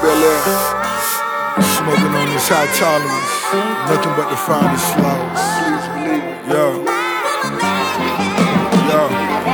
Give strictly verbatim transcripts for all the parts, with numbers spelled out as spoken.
Bel Air. Smoking on this high tolerance. Nothing but the finest flowers. Please believe it. Yo. Yo.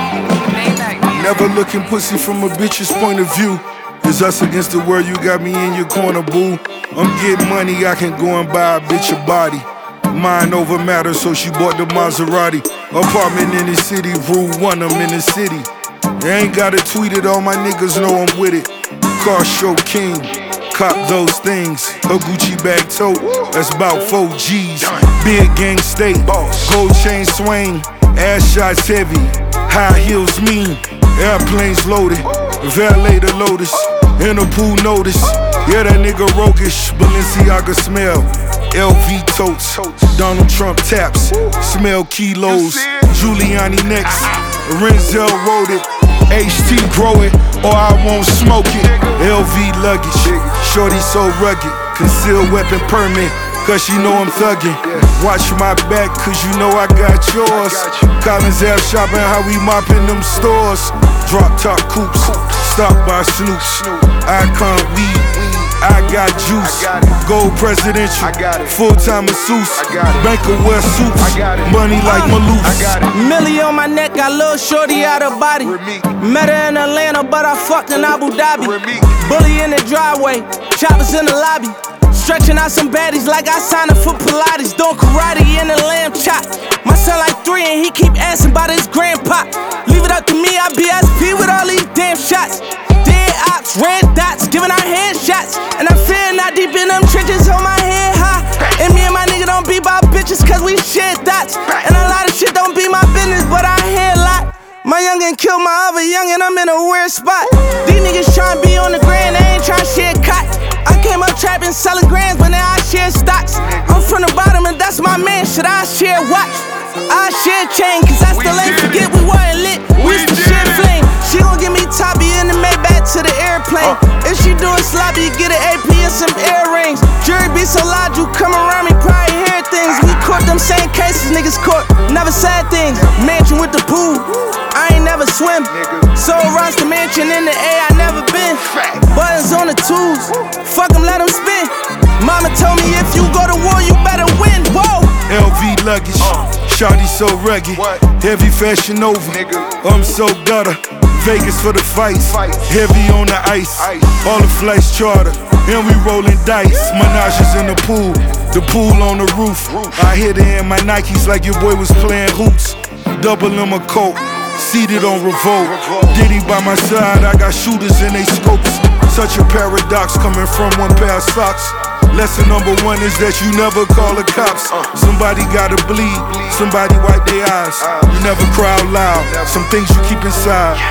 Never looking pussy from a bitch's point of view. It's us against the world, you got me in your corner, boo. I'm getting money, I can go and buy a bitch a body. Mind over matter, so she bought the Maserati. Apartment in the city, rule one, I'm in the city. I ain't gotta tweet it, all my niggas know I'm with it. Car show king, cop those things. A Gucci bag tote, that's about four G's. Big gang state, gold chain swing. Ass shots heavy, high heels mean. Airplanes loaded, valet the Lotus. In a pool notice, yeah that nigga roguish. Balenciaga smell, L V totes. Donald Trump taps, smell kilos. Giuliani next, Renzel wrote it. H T grow it, or I won't smoke it. L V luggage, shorty so rugged. Concealed weapon permit, cause she know I'm thuggin'. Watch my back, cause you know I got yours. Collins Ave shopping, how we mopping them stores. Drop top coupes, stop by Snoops. Icon weed, I got juice. Gold presidential, full-time masseuse. Bank of West suits, money like Maloof. Millie on my neck, got little shorty out of body. Met her in Atlanta, but I fucked in Abu Dhabi. Bully in the driveway, choppers in the lobby. Stretching out some baddies like I signed up for Pilates. Doing karate in the lamb chop. My son like three and he keep asking about his grandpa. Leave it up to me, I B S P with all these damn shots. Dead ops, red dots, giving out headshots. And I feel not deep in them trenches, hold my head high. And me and my nigga don't be about bitches cause we share dots. And a lot of shit don't be my business, but I hear a lot. My youngin' killed my other youngin', I'm in a weird spot. These niggas tryna be on the grand, they ain't tryna share cot. I came up trapping, selling grands, but now I share stocks. I'm from the bottom and that's my man, should I share watch? I share chain, cause I still ain't forget we weren't lit. We used to share flame. She gon' give me Toppy in the Maybach to the airplane. If she doing sloppy, get an A P and some earrings. Jury be so loud, you come around me, probably hear things. We caught them same cases, niggas caught, never said things. Mansion with the pool, I ain't never swim. So runs the mansion in the A, I never been. Buttons on the tools, fuck them, let them spin. Mama told me if you go to war, you better win. Whoa. L V luggage, shawty so rugged. Heavy fashion over, I'm so gutter. Vegas for the fights, heavy on the ice. All the flights charter, and we rolling dice. Menages in the pool, the pool on the roof. I hit it in my Nikes like your boy was playing hoops. Double in my coat, seated on revolt. Diddy by my side, I got shooters in they scopes. Such a paradox coming from one pair of socks. Lesson number one is that you never call the cops. Somebody gotta bleed, somebody wipe their eyes. You never cry out loud, some things you keep inside.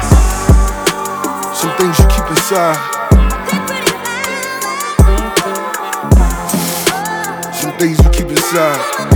Some things you keep inside. Some things you keep inside.